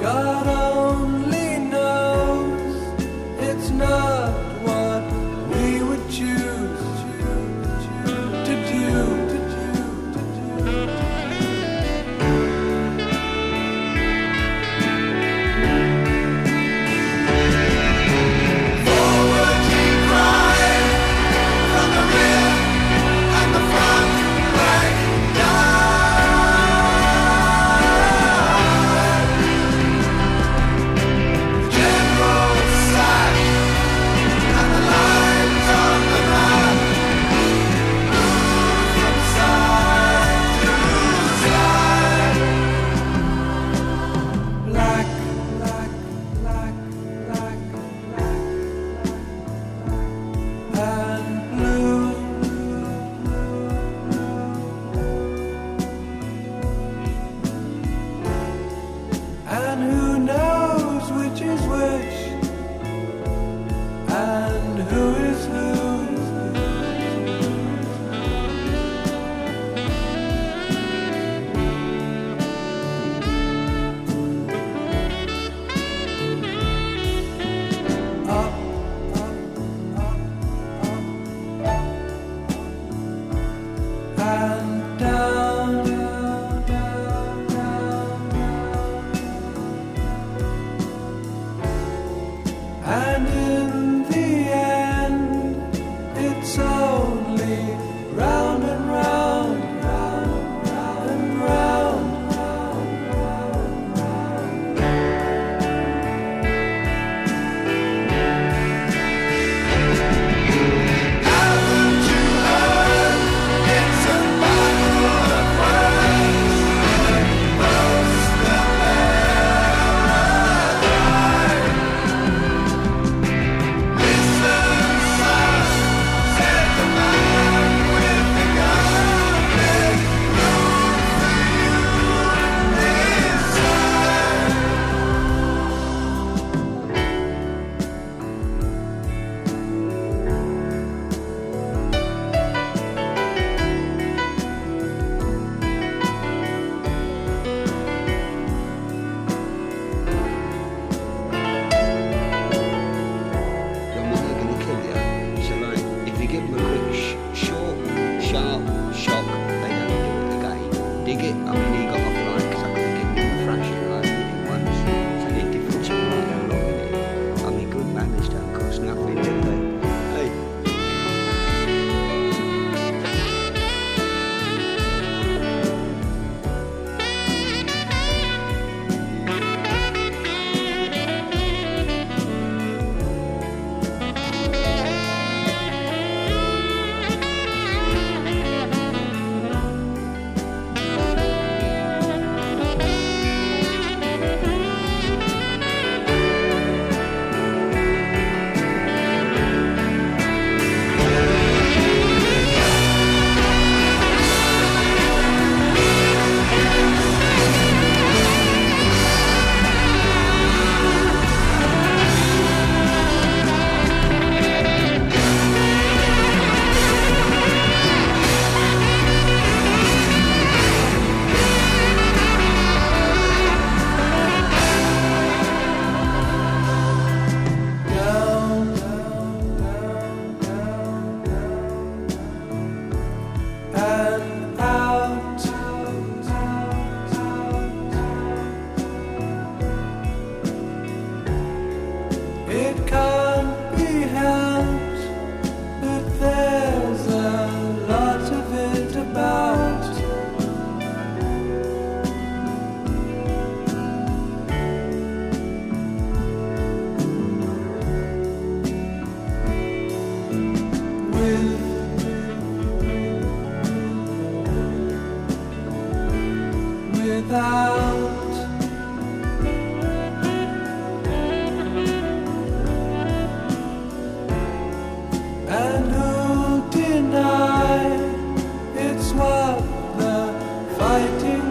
God only knows it's not what we would choose to do. And who knows which is which, and who is who. Up, and down, and in the end, it's only round and round, round, round and round, round, round, round. Haven't you heard? It's a battle of words. Most of them are alive. Listen, son, said the man with the gun. There's room for you inside. Your mother gonna kill you. So like, if you give them a quick, short, sharp shock, they don't do it again. Dig it. I mean, he got off like because I could have given him a thrashing like he did once. It's only a difference of like how long it is. I mean, good manners don't cost nothing, do they? Hey. Down, down, down, down, down, and out, it can't be helped that there's a lot of it about. Without, and who'll deny it's what the fighting